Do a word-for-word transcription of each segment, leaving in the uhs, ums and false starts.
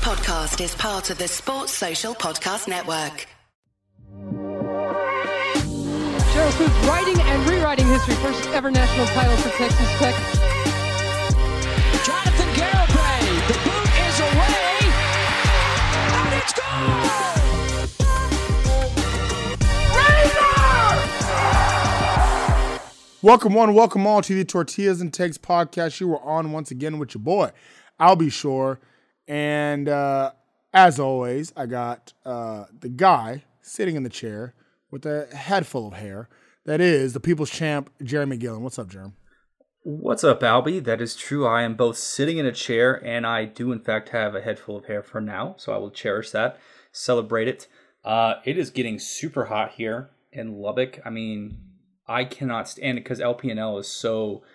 podcast is part of the Sports Social Podcast Network. Cheryl Swoops writing and rewriting history. First ever national title for Texas Tech. Jonathan Garibay. The boot is away. And it's gone! Razor! Welcome one, welcome all to the Tortillas and Takes podcast. You are on once again with your boy, Albie Shore. And uh, as always, I got uh, the guy sitting in the chair with a head full of hair. That is the people's champ, Jeremy Gillen. What's up, Jeremy? What's up, Albie? That is true. I am both sitting in a chair and I do, in fact, have a head full of hair for now. So I will cherish that, celebrate it. Uh, it is getting super hot here in Lubbock. I mean, I cannot stand it because L P N L is so...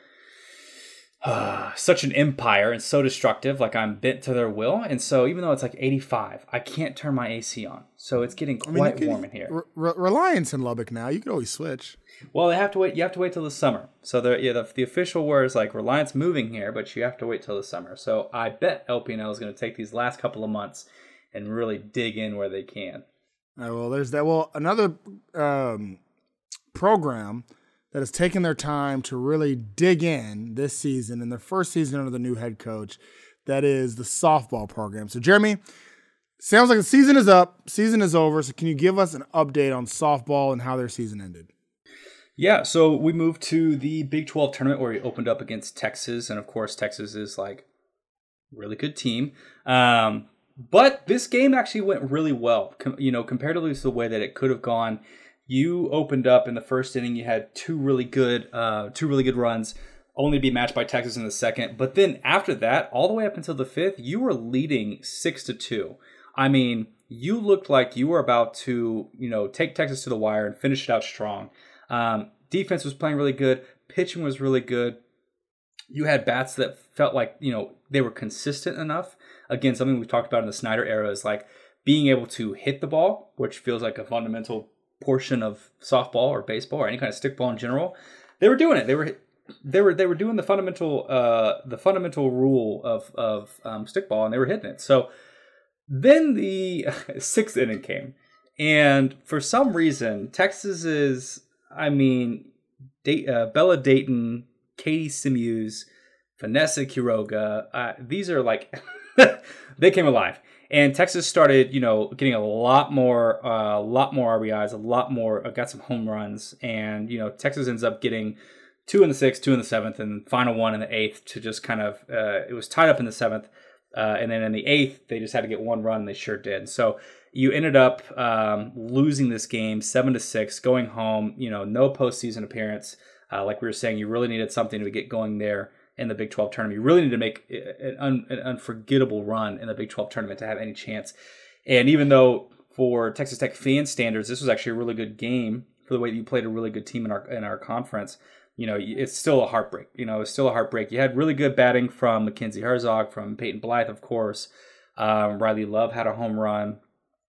Uh, such an empire and so destructive, like I'm bent to their will. And so even though it's like eighty-five, I can't turn my A C on. So it's getting quite I mean, could, warm in here. Re- Reliance in Lubbock now. You could always switch. Well, they have to wait. You have to wait till the summer. So the yeah, the, the official word is like Reliance moving here, but you have to wait till the summer. So I bet L P N L is going to take these last couple of months and really dig in where they can. All right, well, there's that. Well, another um, program that has taken their time to really dig in this season, in their first season under the new head coach, that is the softball program. So, Jeremy, sounds like the season is up, season is over, so can you give us an update on softball and how their season ended? Yeah, so we moved to the Big twelve tournament where we opened up against Texas, and of course, Texas is like a really good team. Um, but this game actually went really well, com- you know, comparatively to the way that it could have gone. You opened up in the first inning. You had two really good, uh, two really good runs, only to be matched by Texas in the second. But then after that, all the way up until the fifth, you were leading six to two. I mean, you looked like you were about to, you know, take Texas to the wire and finish it out strong. Um, defense was playing really good. Pitching was really good. You had bats that felt like, you know, they were consistent enough. Again, something we've talked about in the Snyder era is like being able to hit the ball, which feels like a fundamental portion of softball or baseball or any kind of stickball in general. They were doing it. They were they were they were doing the fundamental uh, the fundamental rule of of um, stickball, and they were hitting it. So then the sixth inning came, and for some reason, Texas's I mean, Day, uh, Bella Dayton, Katie Simeus, Vanessa Quiroga, uh, these are like they came alive. And Texas started, you know, getting a lot more, a uh, lot more R B Is, a lot more, uh, got some home runs. And, you know, Texas ends up getting two in the sixth, two in the seventh, and final one in the eighth to just kind of, uh, it was tied up in the seventh. Uh, and then in the eighth, they just had to get one run, and they sure did. So you ended up um, losing this game seven to six, going home, you know, no postseason appearance. Uh, like we were saying, you really needed something to get going there in the Big twelve tournament. You really need to make an, un, an unforgettable run in the Big twelve tournament to have any chance. And even though for Texas Tech fan standards, this was actually a really good game for the way that you played a really good team in our in our conference, you know, it's still a heartbreak. You know, it's still a heartbreak. You had really good batting from Mackenzie Herzog, from Peyton Blythe, of course. Um, Riley Love had a home run.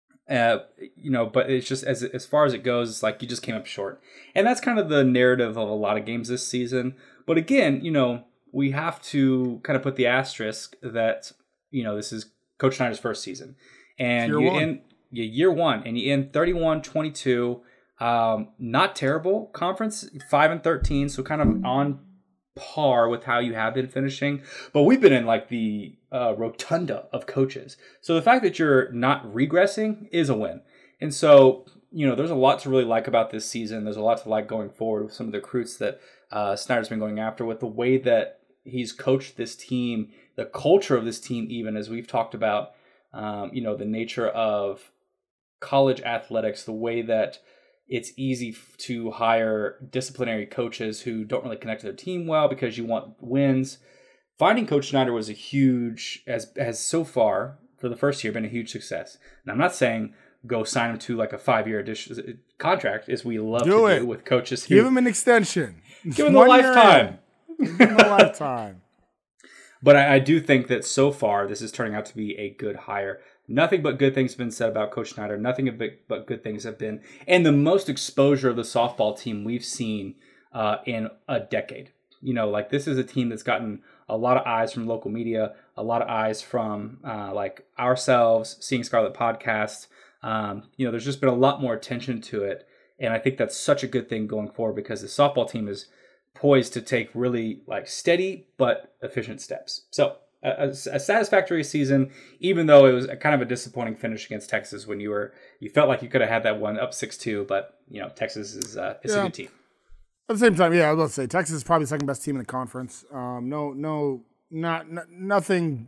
Uh, you know, but it's just as as far as it goes, it's like you just came up short. And that's kind of the narrative of a lot of games this season. But again, you know, we have to kind of put the asterisk that, you know, this is Coach Snyder's first season. And year you one. end you year one and you end thirty-one twenty-two. Um, not terrible conference, five and thirteen, so kind of on par with how you have been finishing. But we've been in like the uh, rotunda of coaches. So the fact that you're not regressing is a win. And so, you know, there's a lot to really like about this season. There's a lot to like going forward with some of the recruits that uh, Snyder's been going after, with the way that he's coached this team, the culture of this team, even as we've talked about, um, you know, the nature of college athletics, the way that it's easy to hire disciplinary coaches who don't really connect to their team well because you want wins. Finding Coach Snyder was a huge, as has so far for the first year been a huge success. And I'm not saying go sign him to like a five-year addition, contract, as we love do to it. do with coaches. Who, Give him an extension. Give him a lifetime. Give him a lifetime. But I, I do think that so far this is turning out to be a good hire. Nothing but good things have been said about Coach Snyder. Nothing but good things have been. And the most exposure of the softball team we've seen uh, in a decade. You know, like this is a team that's gotten a lot of eyes from local media, a lot of eyes from uh, like ourselves, Seeing Scarlet podcast. Um, you know, there's just been a lot more attention to it. And I think that's such a good thing going forward because the softball team is poised to take really like steady but efficient steps. So a, a, a satisfactory season, even though it was a kind of a disappointing finish against Texas when you were you felt like you could have had that one up six two, but you know Texas is uh, is yeah. a good team. At the same time, yeah, I was about to say Texas is probably the second best team in the conference. Um, no, no, not n- nothing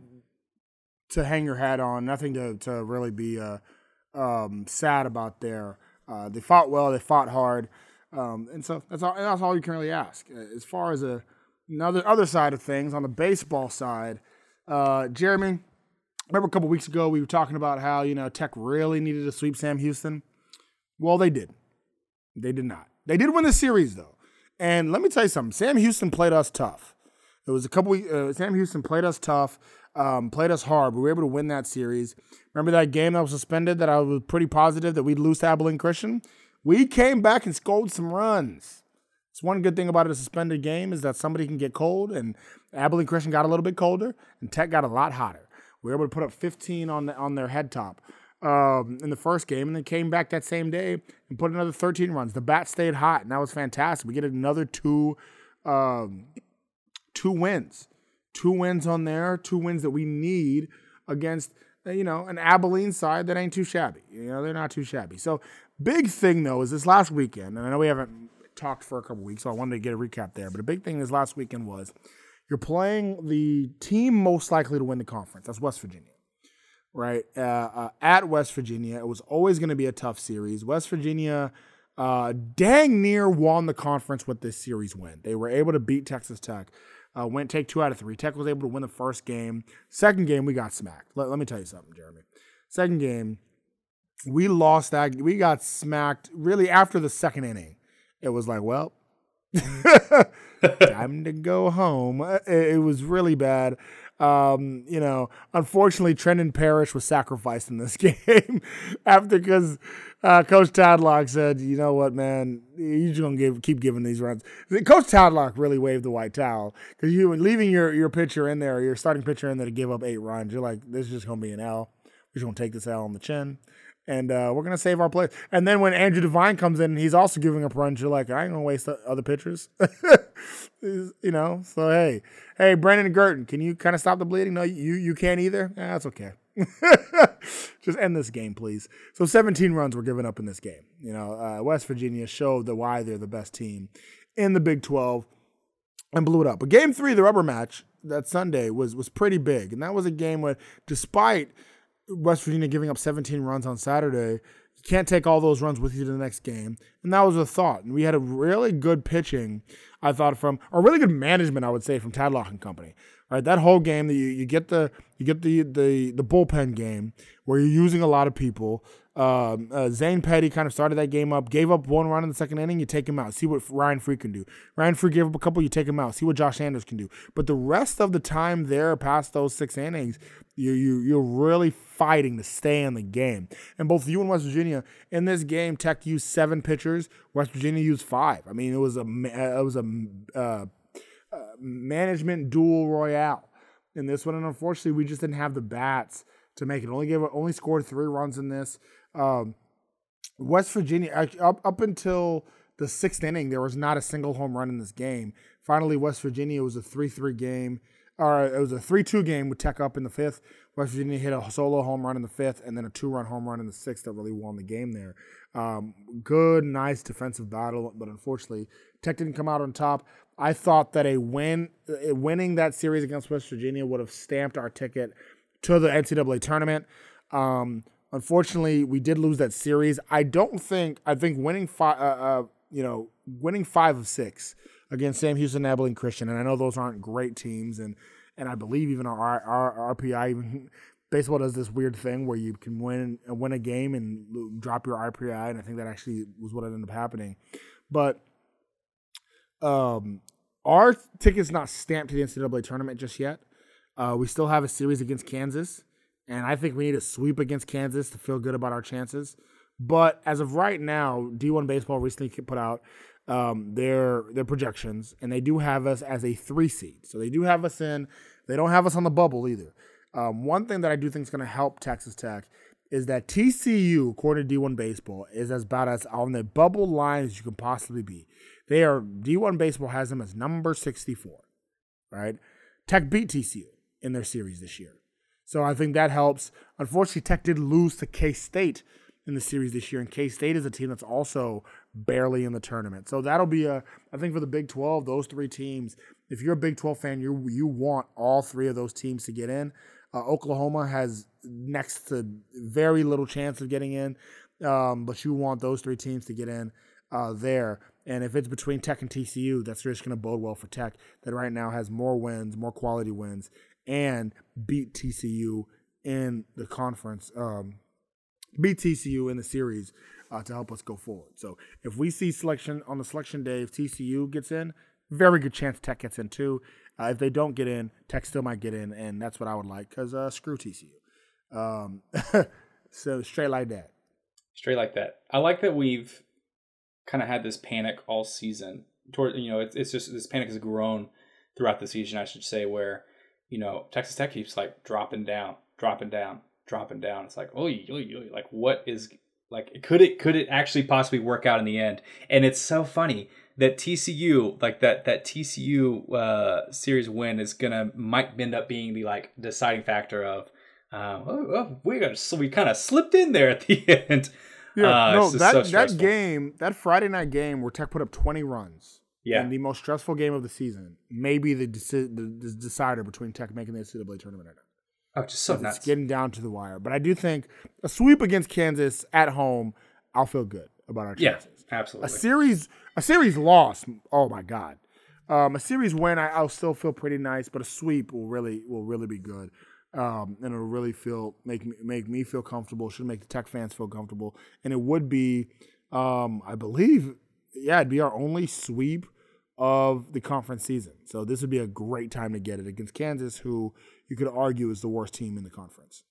to hang your hat on, nothing to to really be uh, um, sad about there. Uh, they fought well, they fought hard, um, and so that's all. That's all you can really ask. As far as a, another other side of things, on the baseball side, uh, Jeremy, remember a couple weeks ago we were talking about how you know Tech really needed to sweep Sam Houston. Well, they did. They did not. They did win the series though, and let me tell you something. Sam Houston played us tough. It was a couple weeks. Uh, Sam Houston played us tough. Um, played us hard. We were able to win that series. Remember that game that was suspended that I was pretty positive that we'd lose to Abilene Christian? We came back and scored some runs. It's one good thing about a suspended game is that somebody can get cold, and Abilene Christian got a little bit colder, and Tech got a lot hotter. We were able to put up fifteen on the, on their head top um, in the first game, and then came back that same day and put another thirteen runs. The bat stayed hot, and that was fantastic. We get another two, um, two wins. Two wins on there, two wins that we need against, you know, an Abilene side that ain't too shabby. You know, they're not too shabby. So big thing, though, is this last weekend, and I know we haven't talked for a couple weeks, so I wanted to get a recap there, but a big thing this last weekend was you're playing the team most likely to win the conference. That's West Virginia, right? Uh, uh, at West Virginia, it was always going to be a tough series. West Virginia uh, dang near won the conference with this series win. They were able to beat Texas Tech. Uh, went take two out of three. Tech was able to win the first game. Second game, we got smacked. Let, let me tell you something, Jeremy. Second game, we lost that. We got smacked really after the second inning. It was like, well, time to go home. It, it was really bad. Um, you know, unfortunately, Trenton Parrish was sacrificed in this game after because uh, Coach Tadlock said, "You know what, man, you're just gonna give, keep giving these runs." Coach Tadlock really waved the white towel because you leaving your your pitcher in there, your starting pitcher in there to give up eight runs. You're like, this is just gonna be an L. We're just gonna take this L on the chin. And uh, we're going to save our players. And then when Andrew Devine comes in, he's also giving up runs. You're like, I ain't going to waste other pitchers. You know? So, hey. Hey, Brandon Girton, can you kind of stop the bleeding? No, you you can't either? Yeah, that's okay. Just end this game, please. So seventeen runs were given up in this game. You know, uh, West Virginia showed the why they're the best team in the Big twelve and blew it up. But game three, the rubber match, that Sunday, was was pretty big. And that was a game where, despite West Virginia giving up seventeen runs on Saturday, you can't take all those runs with you to the next game. And that was a thought. And we had a really good pitching, I thought, from or really good management, I would say, from Tadlock and company. Right, that whole game that you, you get the you get the, the the bullpen game where you're using a lot of people. Um, uh, Zane Petty kind of started that game up, gave up one run in the second inning. You take him out, see what Ryan Free can do. Ryan Free gave up a couple, you take him out, see what Josh Anders can do. But the rest of the time there, past those six innings, you you you're really fighting to stay in the game. And both you and West Virginia in this game, Tech used seven pitchers, West Virginia used five. I mean, it was a it was a uh, uh, management duel royale in this one, and unfortunately, we just didn't have the bats to make it. Only gave only scored three runs in this. Um, West Virginia, up, up until the sixth inning, there was not a single home run in this game. Finally, West Virginia was a three three game, or it was a three two game with Tech up in the fifth. West Virginia hit a solo home run in the fifth and then a two-run home run in the sixth that really won the game there. Um, good, nice defensive battle, but unfortunately, Tech didn't come out on top. I thought that a win, winning that series against West Virginia would have stamped our ticket to the N C double A tournament. Um, unfortunately, we did lose that series. I don't think. I think winning five, uh, uh, you know, winning five of six against Sam Houston, Abilene Christian, and I know those aren't great teams, and and I believe even our our, our R P I, even baseball does this weird thing where you can win win a game and drop your R P I, and I think that actually was what ended up happening. But um, our ticket's not stamped to the N C double A tournament just yet. Uh, we still have a series against Kansas, and I think we need a sweep against Kansas to feel good about our chances. But as of right now, D one Baseball recently put out um, their their projections, and they do have us as a three seed. So they do have us in They don't have us on the bubble either. Um, one thing that I do think is going to help Texas Tech is that T C U, according to D one Baseball, is as about as on the bubble line as you can possibly be. They are D one Baseball has them as number sixty-four, right? Tech beat T C U in their series this year. So I think that helps. Unfortunately, Tech did lose to K-State in the series this year, and K-State is a team that's also barely in the tournament. So that'll be a, I think for the Big twelve, those three teams, if you're a Big twelve fan, you you want all three of those teams to get in. Uh, Oklahoma has next to very little chance of getting in, um, but you want those three teams to get in uh, there. And if it's between Tech and T C U, that's just going to bode well for Tech, that right now has more wins, more quality wins, and beat T C U in the conference, um, beat T C U in the series uh, to help us go forward. So if we see selection on the selection day, if T C U gets in, very good chance Tech gets in too. Uh, if they don't get in, Tech still might get in, and that's what I would like because uh, screw T C U. Um, so straight like that. Straight like that. I like that we've kind of had this panic all season. Toward you know, it's it's just this panic has grown throughout the season, I should say, where you know Texas Tech keeps like dropping down, dropping down, dropping down. It's like, oh, like what is like could it could it actually possibly work out in the end? And it's so funny that T C U, like that that T C U uh, series win is gonna might end up being the like deciding factor of uh, oh, oh, we got so we kind of slipped in there at the end. Yeah, uh, no, that so that game, that Friday night game where Tech put up twenty runs, yeah, in the most stressful game of the season, maybe the deci- the, the decider between Tech making the N C double A tournament or not. Oh, just so nuts. It's getting down to the wire, but I do think a sweep against Kansas at home, I'll feel good about our chances. Yeah, absolutely. A series, a series loss. Oh my God. Um, a series win, I, I'll still feel pretty nice, but a sweep will really will really be good, um, and it'll really feel make me make me feel comfortable. Should make the Tech fans feel comfortable, and it would be, um, I believe, yeah, it'd be our only sweep of the conference season. So this would be a great time to get it against Kansas, who you could argue is the worst team in the conference.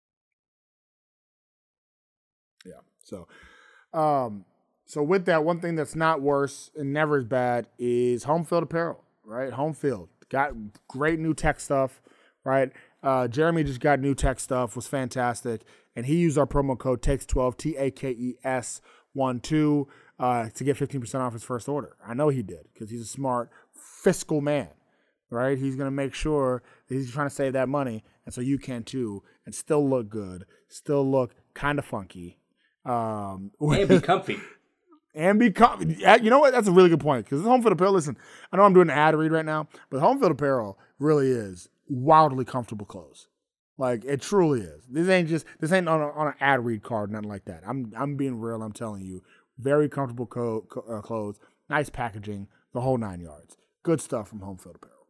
Yeah. So, um, so with that, one thing that's not worse and never as bad is home field apparel, right? Home field. Got great new Tech stuff, right? Uh, Jeremy just got new Tech stuff, was fantastic. And he used our promo code Takes twelve, T A K E S one two, uh, to get fifteen percent off his first order. I know he did because he's a smart fiscal man, right? He's going to make sure that he's trying to save that money, and so you can too, and still look good, still look kind of funky. Um, and be comfy. And be comfy. You know what? That's a really good point because home field apparel, listen, I know I'm doing an ad read right now, but home field apparel really is wildly comfortable clothes. Like, it truly is. This ain't just, this ain't on, a, on an ad read card, nothing like that. I'm I'm being real, I'm telling you. Very comfortable co- co- uh, clothes, nice packaging, the whole nine yards. Good stuff from home field apparel.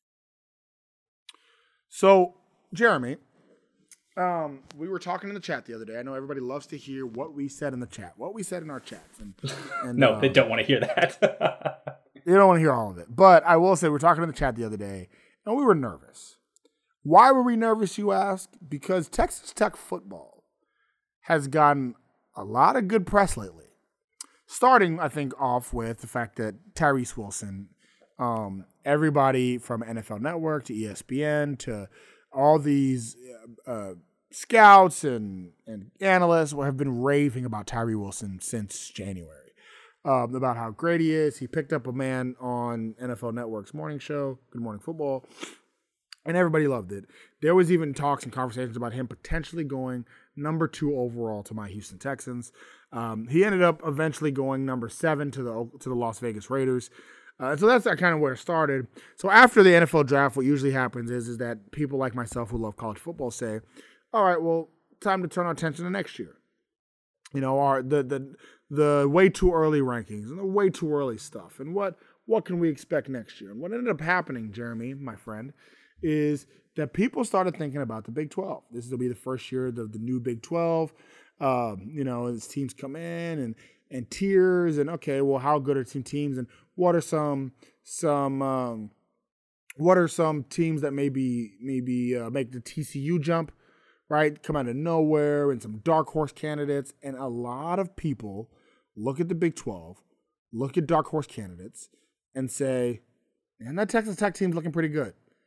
So, Jeremy, um, we were talking in the chat the other day. I know everybody loves to hear what we said in the chat, what we said in our chats. And, and no, uh, they don't want to hear that. They don't want to hear all of it. But I will say, we were talking in the chat the other day, and we were nervous. Why were we nervous, you ask? Because Texas Tech football has gotten a lot of good press lately. Starting, I think, off with the fact that Tyrese Wilson, um, everybody from N F L Network to E S P N to all these uh, scouts and, and analysts have been raving about Tyree Wilson since January, um, about how great he is. He picked up a man on N F L Network's morning show, Good Morning Football, and everybody loved it. There was even talks and conversations about him potentially going number two overall to my Houston Texans. Um, he ended up eventually going number seven to the to the Las Vegas Raiders. Uh, so that's kind of where it started. So after the N F L draft, what usually happens is, is that people like myself who love college football say, all right, well, time to turn our attention to next year. You know, our the the the way too early rankings and the way too early stuff. And what what can we expect next year? And what ended up happening, Jeremy, my friend, is that people started thinking about the Big twelve. This will be the first year of the, the new Big twelve. Um, you know, as teams come in and and tiers and okay, well, how good are some teams and what are some some um, what are some teams that maybe maybe uh, make the T C U jump, right? Come out of nowhere and some dark horse candidates. And a lot of people look at the Big twelve, look at dark horse candidates, and say, "Man, that Texas Tech team's looking pretty good."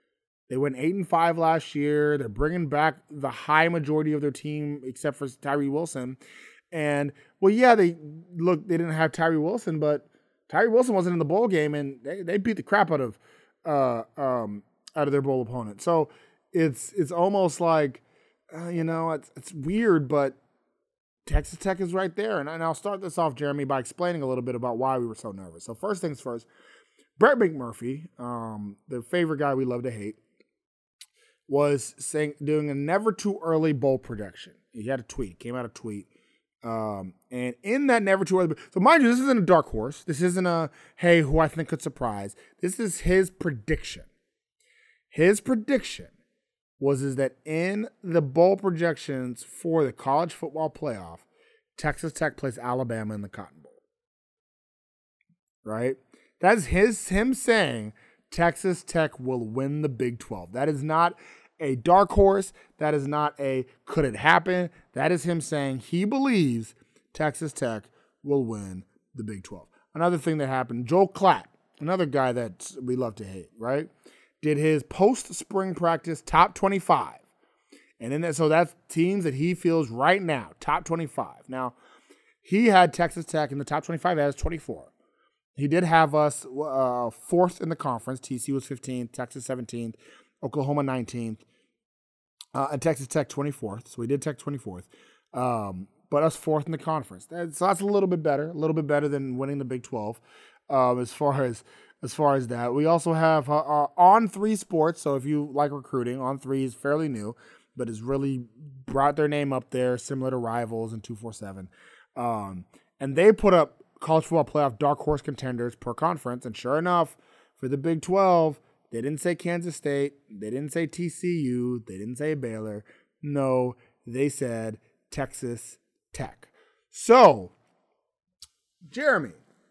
They went eight and five last year. They're bringing back the high majority of their team, except for Tyree Wilson. And well, yeah, they look they didn't have Tyree Wilson, but Tyree Wilson wasn't in the bowl game, and they, they beat the crap out of uh, um, out of their bowl opponent. So it's it's almost like uh, you know it's it's weird, but Texas Tech is right there. And, and I'll start this off, Jeremy, by explaining a little bit about why we were so nervous. So first things first, Brett McMurphy, um, the favorite guy we love to hate, was saying doing a never too early bowl prediction. He had a tweet, came out a tweet. Um, and in that never too early, so mind you, this isn't a dark horse. This isn't a, hey, who I think could surprise. This is his prediction. His prediction was is that in the bowl projections for the college football playoff, Texas Tech plays Alabama in the Cotton Bowl. Right? That's his him saying Texas Tech will win the Big twelve. That is not a dark horse. That is not a could it happen. That is him saying he believes Texas Tech will win the Big twelve. Another thing that happened, Joel Klatt, another guy that we love to hate, right? Did his post-spring practice top twenty-five. And in that, so that's teams that he feels right now, top twenty-five. Now, he had Texas Tech in the top twenty-five as twenty-four. He did have us uh, fourth in the conference. T C U was fifteenth, Texas seventeenth, Oklahoma nineteenth, uh, and Texas Tech twenty-fourth. So we did Tech twenty-fourth. Um, but us fourth in the conference. That, so that's a little bit better, a little bit better than winning the Big twelve um, as far as as far as that. We also have uh, uh, On three Sports. So if you like recruiting, On three is fairly new, but has really brought their name up there, similar to Rivals and two forty-seven. Um, and they put up college football playoff dark horse contenders per conference. And sure enough, for the Big twelve, they didn't say Kansas State. They didn't say T C U. They didn't say Baylor. No, they said Texas Tech. So, Jeremy,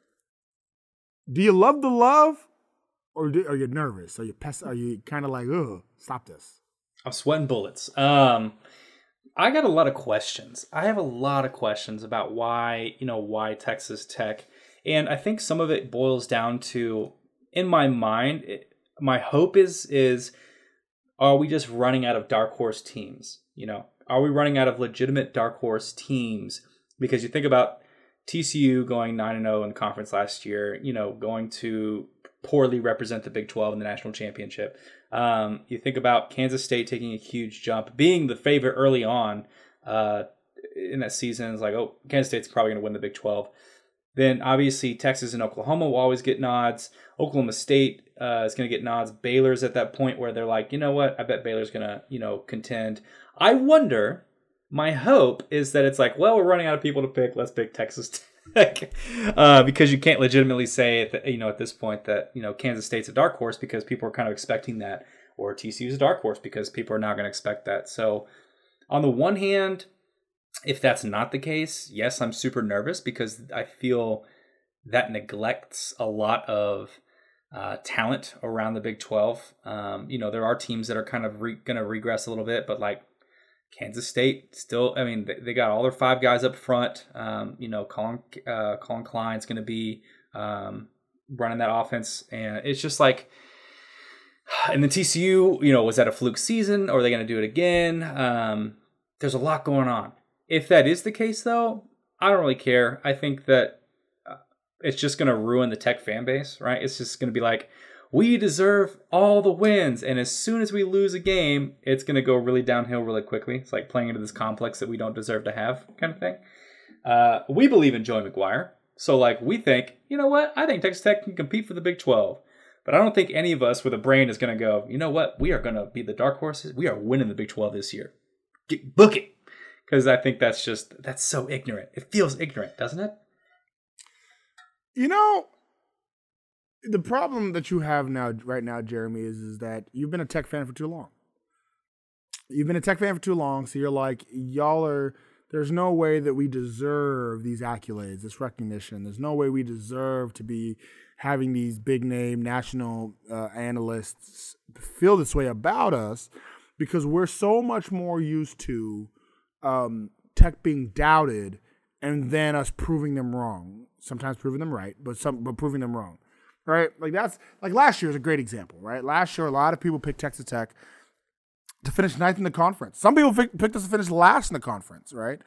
do you love the love, or do, are you nervous? Are you pest- Are you kind of like, ugh, stop this? I'm sweating bullets. Um, I got a lot of questions. I have a lot of questions about why, you know, why Texas Tech, and I think some of it boils down to, in my mind, it, my hope is is, are we just running out of dark horse teams? You know, are we running out of legitimate dark horse teams? Because you think about T C U going nine and oh in the conference last year, you know, going to poorly represent the Big twelve in the national championship. Um, you think about Kansas State taking a huge jump, being the favorite early on uh, in that season. It's like, oh, Kansas State's probably going to win the Big twelve. Then obviously Texas and Oklahoma will always get nods. Oklahoma State uh, is going to get nods. Baylor's at that point where they're like, you know what? I bet Baylor's going to, you know, contend. I wonder, my hope is that it's like, well, we're running out of people to pick. Let's pick Texas Tech. uh, because you can't legitimately say, at the, you know, at this point that, you know, Kansas State's a dark horse because people are kind of expecting that. Or T C U's a dark horse because people are not going to expect that. So on the one hand, if that's not the case, yes, I'm super nervous because I feel that neglects a lot of uh, talent around the Big twelve. Um, you know, there are teams that are kind of re- going to regress a little bit, but like Kansas State still, I mean, they, they got all their five guys up front. Um, you know, Colin, uh, Colin Klein's going to be um, running that offense. And it's just like, and then T C U, you know, was that a fluke season or are they going to do it again? Um, there's a lot going on. If that is the case, though, I don't really care. I think that uh, it's just going to ruin the Tech fan base, right? It's just going to be like, we deserve all the wins. And as soon as we lose a game, it's going to go really downhill really quickly. It's like playing into this complex that we don't deserve to have kind of thing. Uh, we believe in Joey McGuire. So, like, we think, you know what? I think Texas Tech can compete for the Big twelve. But I don't think any of us with a brain is going to go, you know what? We are going to be the dark horses. We are winning the Big twelve this year. Get, book it. Because I think that's just, that's so ignorant. It feels ignorant, doesn't it? You know, the problem that you have now, right now, Jeremy, is, is that you've been a Tech fan for too long. You've been a Tech fan for too long, so you're like, y'all are, there's no way that we deserve these accolades, this recognition. There's no way we deserve to be having these big-name national uh, analysts feel this way about us because we're so much more used to Um, Tech being doubted and then us proving them wrong. Sometimes proving them right, but some but proving them wrong. right? Like that's like last year is a great example, right? Last year, a lot of people picked Texas Tech to finish ninth in the conference. Some people pick, picked us to finish last in the conference, right?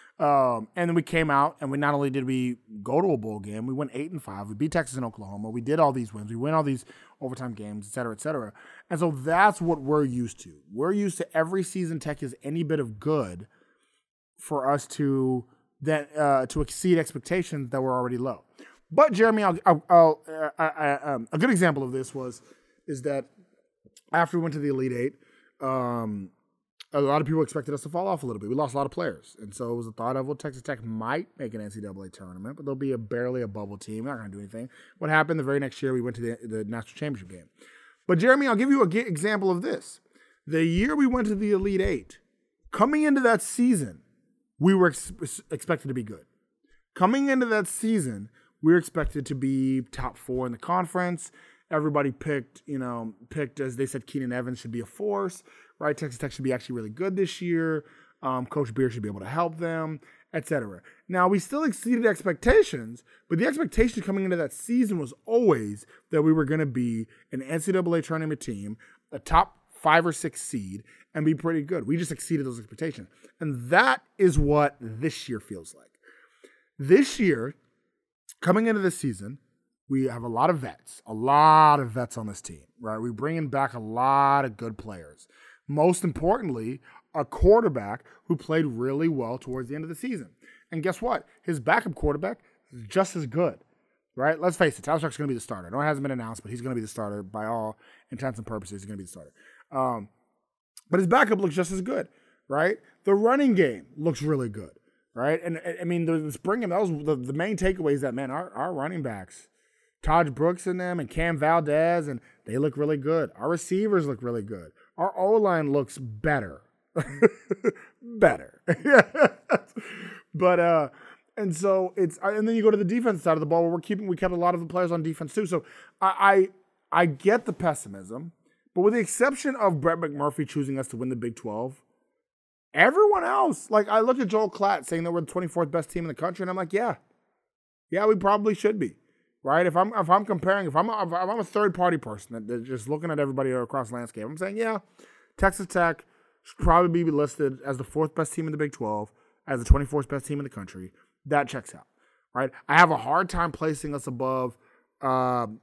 Um, and then we came out, and we not only did we go to a bowl game, we went eight and five. We beat Texas and Oklahoma. We did all these wins. We win all these overtime games, et cetera, et cetera. And so that's what we're used to. We're used to every season Tech is any bit of good for us to then uh, to exceed expectations that were already low. But Jeremy, I'll, I'll, I'll, uh, I, I, um, a good example of this was is that after we went to the Elite Eight. Um, A lot of people expected us to fall off a little bit. We lost a lot of players. And so it was a thought of, well, Texas Tech might make an N C double A tournament, but they'll be a barely a bubble team. They're not going to do anything. What happened the very next year, we went to the, the national championship game. But, Jeremy, I'll give you an ge- example of this. The year we went to the Elite Eight, coming into that season, we were ex- expected to be good. Coming into that season, we were expected to be top four in the conference. Everybody picked, you know, picked, as they said, Keenan Evans should be a force. Right, Texas Tech should be actually really good this year. Um, Coach Beer should be able to help them, et cetera. Now, we still exceeded expectations, but the expectation coming into that season was always that we were going to be an N C double A tournament team, a top five or six seed, and be pretty good. We just exceeded those expectations. And that is what this year feels like. This year, coming into the season, we have a lot of vets, a lot of vets on this team, right? We're bringing back a lot of good players. Most importantly, a quarterback who played really well towards the end of the season. And guess what? His backup quarterback is just as good, right? Let's face it, Tyler Stark's going to be the starter. I know it hasn't been announced, but he's going to be the starter by all intents and purposes. He's going to be the starter. Um, but his backup looks just as good, right? The running game looks really good, right? And, I mean, the spring game, that was the, the main takeaway is that, man, our, our running backs, Taj Brooks in them and Cam Valdez, and they look really good. Our receivers look really good. Our O-line looks better. better. but, uh, and so it's, and then you go to the defense side of the ball where we're keeping, we kept a lot of the players on defense too. So I, I, I get the pessimism, but with the exception of Brett McMurphy choosing us to win the Big twelve, everyone else, like I looked at Joel Klatt saying that we're the twenty-fourth best team in the country, and I'm like, yeah, yeah, we probably should be. Right? If I'm if I'm comparing, if I'm a, if I'm a third party person that, that's just looking at everybody across the landscape, I'm saying, yeah, Texas Tech should probably be listed as the fourth best team in the Big twelve, as the twenty-fourth best team in the country. That checks out, right? I have a hard time placing us above. Um,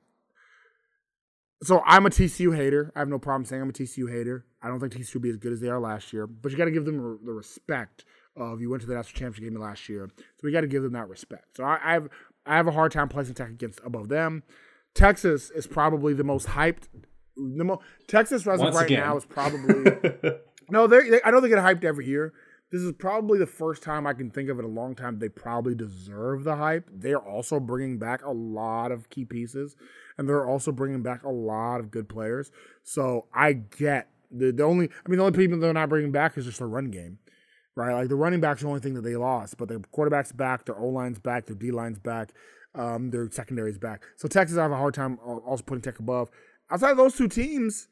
so I'm a T C U hater. I have no problem saying I'm a T C U hater. I don't think T C U will be as good as they are last year, but you got to give them the respect of you went to the national championship game last year, so we got to give them that respect. So I, I have. I have a hard time placing Tech against above them. Texas is probably the most hyped. The mo- Texas, as of right again. now, is probably no. They, I know they get hyped every year. This is probably the first time I can think of in a long time they probably deserve the hype. They are also bringing back a lot of key pieces, and they're also bringing back a lot of good players. So I get the the only. I mean, the only people they're not bringing back is just the run game. Right, like the running back's the only thing that they lost, but their quarterback's back, their O-line's back, their D-line's back, um, their secondary's back. So Texas, I have a hard time also putting Tech above. Outside of those two teams,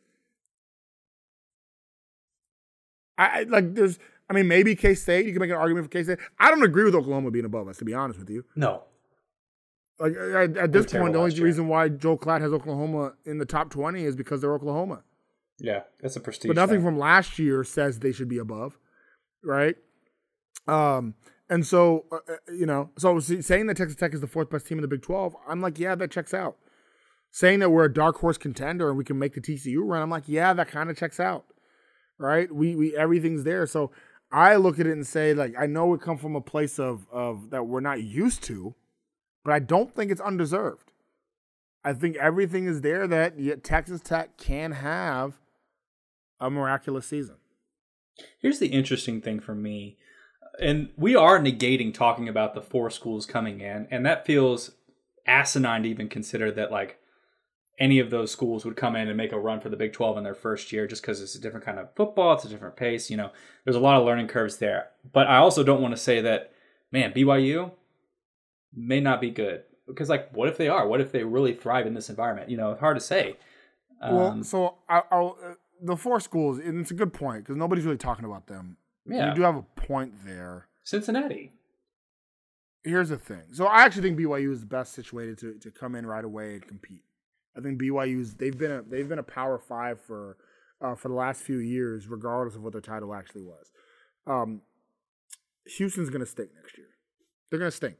I, I like there's, I mean, maybe K-State. You can make an argument for K-State. I don't agree with Oklahoma being above us, to be honest with you. No. Like at, at this point, the only reason why Joel Klatt has Oklahoma in the top twenty is because they're Oklahoma. Yeah, that's a prestige. But nothing thing. from last year says they should be above. Right, um, and so uh, you know, so saying that Texas Tech is the fourth best team in the Big twelve, I'm like, yeah, that checks out. Saying that we're a dark horse contender and we can make the T C U run, I'm like, yeah, that kind of checks out. Right, we we everything's there. So I look at it and say, like, I know we come from a place of of that we're not used to, but I don't think it's undeserved. I think everything is there that yet Texas Tech can have a miraculous season. Here's the interesting thing for me, and we are negating talking about the four schools coming in, and that feels asinine to even consider that like any of those schools would come in and make a run for the Big twelve in their first year just because it's a different kind of football, it's a different pace, you know, there's a lot of learning curves there. But I also don't want to say that, man, B Y U may not be good, because like, what if they are? What if they really thrive in this environment? You know, it's hard to say. Um, well, so I, I'll... Uh, the four schools, and it's a good point because nobody's really talking about them. Yeah. You do have a point there. Cincinnati. Here's the thing. So I actually think B Y U is the best situated to, to come in right away and compete. I think B Y U's they've been a they've been a Power Five for uh, for the last few years, regardless of what their title actually was. Um, Houston's going to stink next year. They're going to stink.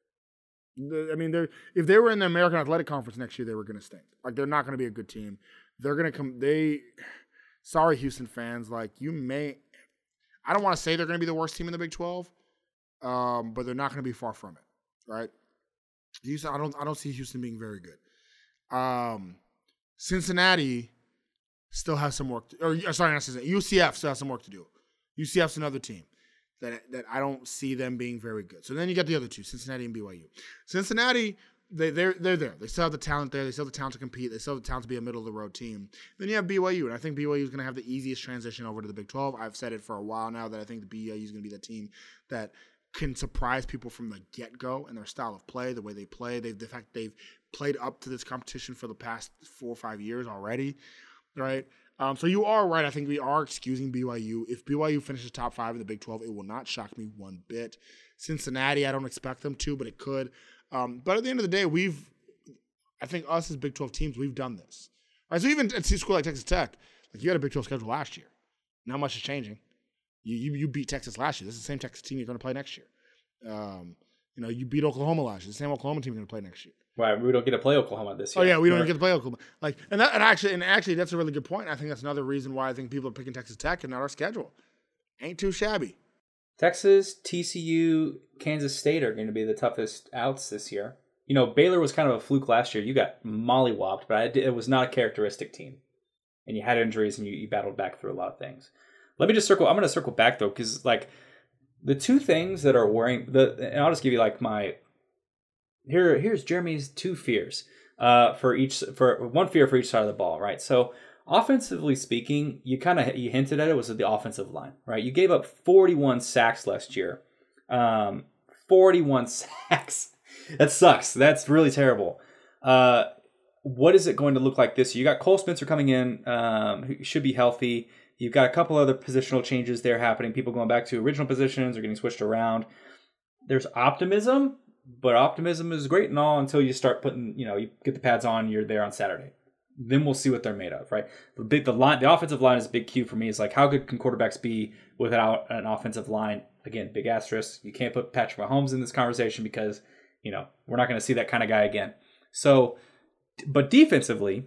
The, I mean, they're if they were in the American Athletic Conference next year, they were going to stink. Like they're not going to be a good team. They're going to come. They, sorry, Houston fans. Like you may, I don't want to say they're going to be the worst team in the Big twelve, um, but they're not going to be far from it, right? Houston, I don't, I don't see Houston being very good. Um, Cincinnati still has some work. To, or sorry, not Cincinnati. U C F still has some work to do. U C F's another team that that I don't see them being very good. So then you got the other two, Cincinnati and B Y U. Cincinnati, they they're they're there. They still have the talent there. They still have the talent to compete. They still have the talent to be a middle of the road team. Then you have B Y U, and I think B Y U is going to have the easiest transition over to the Big twelve. I've said it for a while now that I think the B Y U is going to be the team that can surprise people from the get-go and their style of play, the way they play. They've the fact they've played up to this competition for the past four or five years already, right? Um, so you are right. I think we are excusing B Y U. If B Y U finishes top five in the Big twelve, it will not shock me one bit. Cincinnati, I don't expect them to, but it could. Um, but at the end of the day, we've, I think us as Big twelve teams, we've done this. All right, so even at a school like Texas Tech, like you had a Big twelve schedule last year. Not much is changing. You you, you beat Texas last year. This is the same Texas team you're going to play next year. Um, you know, you beat Oklahoma last year. The same Oklahoma team you're going to play next year. Right, we don't get to play Oklahoma this year. Oh yeah, we don't right. get to play Oklahoma. Like, and that, and actually, and actually, that's a really good point. I think that's another reason why I think people are picking Texas Tech and not our schedule. Ain't too shabby. Texas, T C U, Kansas State are going to be the toughest outs this year. You know, Baylor was kind of a fluke last year. You got mollywopped, but I, it was not a characteristic team. And you had injuries, and you, you battled back through a lot of things. Let me just circle. I'm going to circle back though, because like the two things that are worrying. The and I'll just give you like my. Here, here's Jeremy's two fears uh, for each for one fear for each side of the ball, right? So, offensively speaking, you kind of you hinted at it was the offensive line, right? You gave up forty-one sacks last year, um, forty-one sacks. That sucks. That's really terrible. Uh, what is it going to look like this year? You got Cole Spencer coming in, um, who should be healthy. You've got a couple other positional changes there happening. People going back to original positions or getting switched around. There's optimism. But optimism is great and all until you start putting, you know, you get the pads on, you're there on Saturday. Then we'll see what they're made of, right? The big, the line, the offensive line is a big cue for me. Is like, how good can quarterbacks be without an offensive line? Again, big asterisk. You can't put Patrick Mahomes in this conversation because, you know, we're not going to see that kind of guy again. So, but defensively,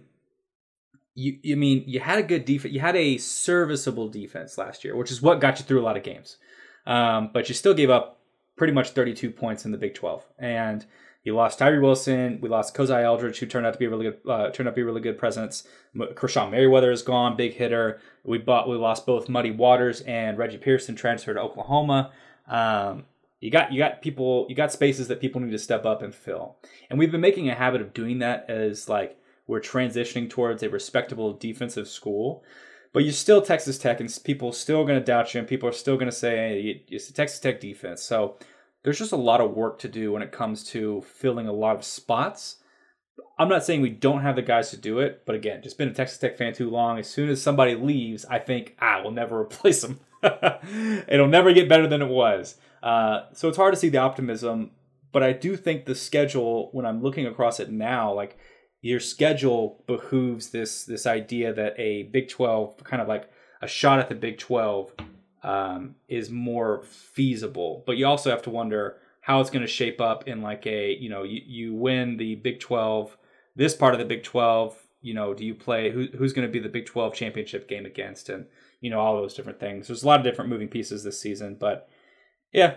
you, you mean you had a good defense, you had a serviceable defense last year, which is what got you through a lot of games. Um, but you still gave up pretty much thirty-two points in the Big twelve, and you lost Tyree Wilson. We lost Kozai Eldridge, who turned out to be a really good, uh, turned out to be a really good presence. Kershawn Merriweather is gone, big hitter. We bought, we lost both Muddy Waters and Reggie Pearson, transferred to Oklahoma. Um, you got, you got people, you got spaces that people need to step up and fill, and we've been making a habit of doing that as like we're transitioning towards a respectable defensive school. But you're still Texas Tech, and people are still going to doubt you, and people are still going to say, hey, it's the Texas Tech defense. So there's just a lot of work to do when it comes to filling a lot of spots. I'm not saying we don't have the guys to do it, but again, just been a Texas Tech fan too long. As soon as somebody leaves, I think, ah, we'll never replace them. It'll never get better than it was. Uh, so it's hard to see the optimism, but I do think the schedule, when I'm looking across it now, like, your schedule behooves this this idea that a Big twelve, kind of like a shot at the Big twelve, um, is more feasible. But you also have to wonder how it's going to shape up in like a, you know, you, you win the Big twelve, this part of the Big twelve, you know, do you play, who, who's going to be the Big twelve championship game against, and, you know, all those different things. There's a lot of different moving pieces this season, but yeah,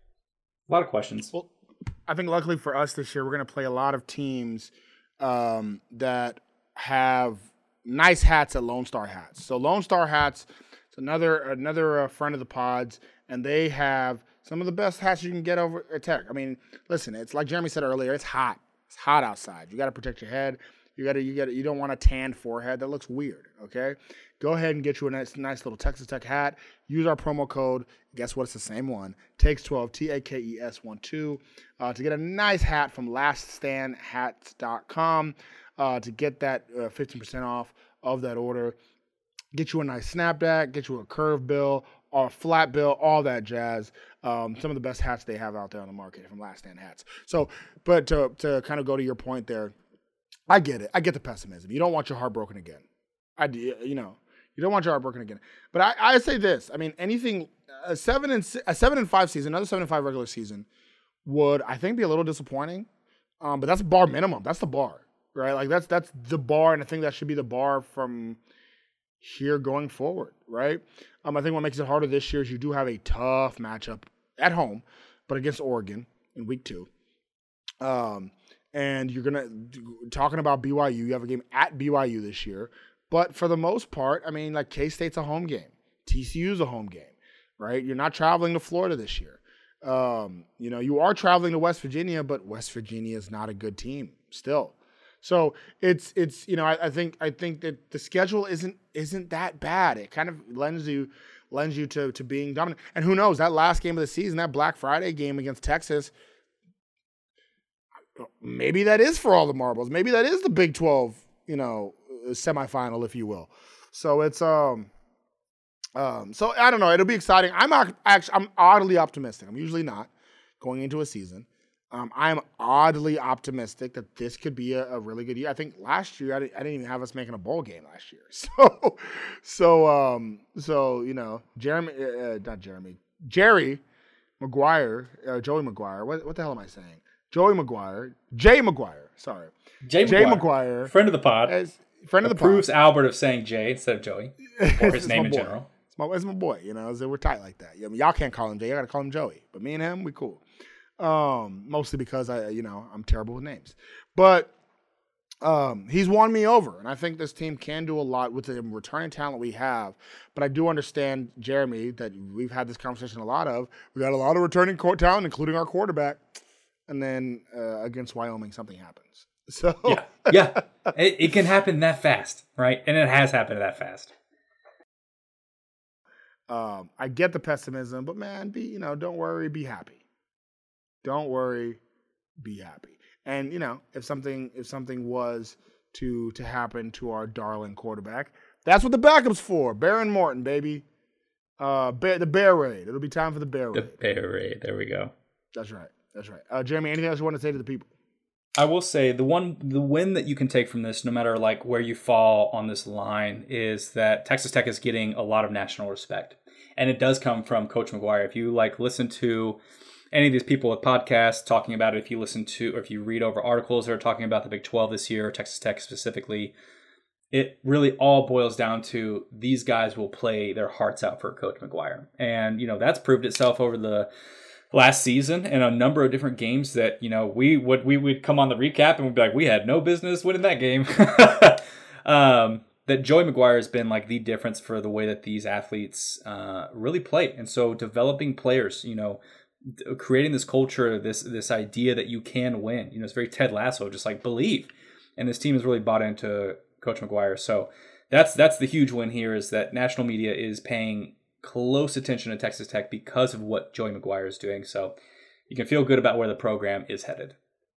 a lot of questions. Well, I think luckily for us this year, we're going to play a lot of teams Um, that have nice hats at Lone Star Hats. So Lone Star Hats, it's another another uh, friend of the pods, and they have some of the best hats you can get over at Tech. I mean, listen, it's like Jeremy said earlier, it's hot. It's hot outside. You got to protect your head. You got to you got you don't want a tanned forehead. That looks weird. Okay, go ahead and get you a nice nice little Texas Tech hat. Use our promo code. Guess what? It's the same one. Takes twelve, T A K E S one two, uh, to get a nice hat from last stand hats dot com, uh, to get that uh, fifteen percent off of that order. Get you a nice snapback, get you a curve bill, or a flat bill, all that jazz. Um, some of the best hats they have out there on the market from Last Stand Hats. So, but to, to kind of go to your point there, I get it. I get the pessimism. You don't want your heart broken again. I, you know, you don't want your heart broken again. But I, I say this. I mean, anything a seven and a seven and five season, another seven and five regular season, would I think be a little disappointing. Um, but that's bar minimum. That's the bar, right? Like that's that's the bar, and I think that should be the bar from here going forward, right? Um, I think what makes it harder this year is you do have a tough matchup at home, but against Oregon in week two. Um, and you're gonna talking about B Y U. You have a game at B Y U this year, but for the most part, I mean, like K-State's a home game, T C U's a home game, right? You're not traveling to Florida this year. Um, you know, you are traveling to West Virginia, but West Virginia is not a good team still. So it's it's you know I, I think I think that the schedule isn't isn't that bad. It kind of lends you lends you to to being dominant. And who knows, that last game of the season, that Black Friday game against Texas, maybe that is for all the marbles. Maybe that is the Big twelve, you know, semifinal, if you will. So it's um um so I don't know. It'll be exciting. I'm actually I'm oddly optimistic. I'm usually not going into a season. Um, I'm oddly optimistic that this could be a, a really good year. I think last year I didn't, I didn't even have us making a bowl game last year. So, so, um, so you know, Jeremy, uh, not Jeremy, Jerry Maguire, uh, Joey Maguire. What, what the hell am I saying? Joey Maguire, Jay Maguire. Sorry, Jay, Jay Maguire, Maguire, friend of the pod, as, friend of the approves pod. Albert of saying Jay instead of Joey, or his name in boy. general. It's my, it's my boy. You know, so we're tight like that. I mean, y'all can't call him Jay. I got to call him Joey. But me and him, we cool. Um, mostly because I, you know, I'm terrible with names, but um, he's won me over, and I think this team can do a lot with the returning talent we have. But I do understand, Jeremy, that we've had this conversation a lot of. We got a lot of returning talent, including our quarterback, and then uh, against Wyoming, something happens. So yeah, yeah, it, it can happen that fast, right? And it has happened that fast. Um, I get the pessimism, but man, be you know, don't worry, be happy. Don't worry, be happy. And you know, if something if something was to to happen to our darling quarterback, that's what the backup's for. Baron Morton, baby. Uh, bear, the Bear Raid. It'll be time for the Bear Raid. The Bear Raid. There we go. That's right. That's right. Uh, Jeremy, anything else you want to say to the people? I will say the one the win that you can take from this, no matter like where you fall on this line, is that Texas Tech is getting a lot of national respect, and it does come from Coach McGuire. If you like listen to any of these people with podcasts talking about it, if you listen to or if you read over articles that are talking about the Big twelve this year, Texas Tech specifically, it really all boils down to these guys will play their hearts out for Coach McGuire. And, you know, that's proved itself over the last season in a number of different games that, you know, we would we would come on the recap and we'd be like, we had no business winning that game. um, that Joey McGuire has been like the difference for the way that these athletes uh, really play. And so developing players, you know, creating this culture, this this idea that you can win. You know, it's very Ted Lasso, just like believe. And this team has really bought into Coach McGuire. So that's that's the huge win here, is that national media is paying close attention to Texas Tech because of what Joey McGuire is doing. So you can feel good about where the program is headed.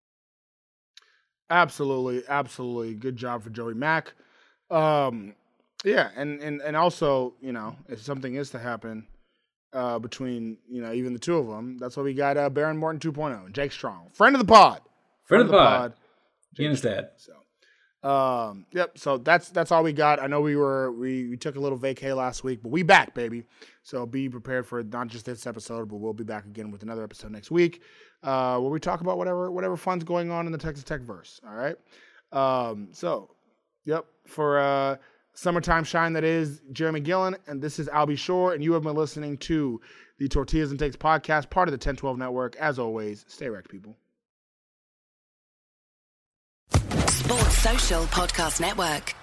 Absolutely, absolutely. Good job for Joey Mack. Um, yeah, and, and, and also, you know, if something is to happen, Uh, between, you know, even the two of them. That's why we got uh, Baron Morton two point oh and Jake Strong. Friend of the pod. Friend, Friend of the, the pod. pod. He and his dad. So, um, yep. So that's that's all we got. I know we were we, we took a little vacay last week, but we back, baby. So be prepared for not just this episode, but we'll be back again with another episode next week, uh, where we talk about whatever whatever fun's going on in the Texas Tech verse. All right. Um, so, yep. For uh, Summertime Shine, that is Jeremy Gillen, and this is Albie Shore, and you have been listening to the Tortillas and Takes podcast, part of the ten twelve Network. As always, stay wrecked, people. Sports Social Podcast Network.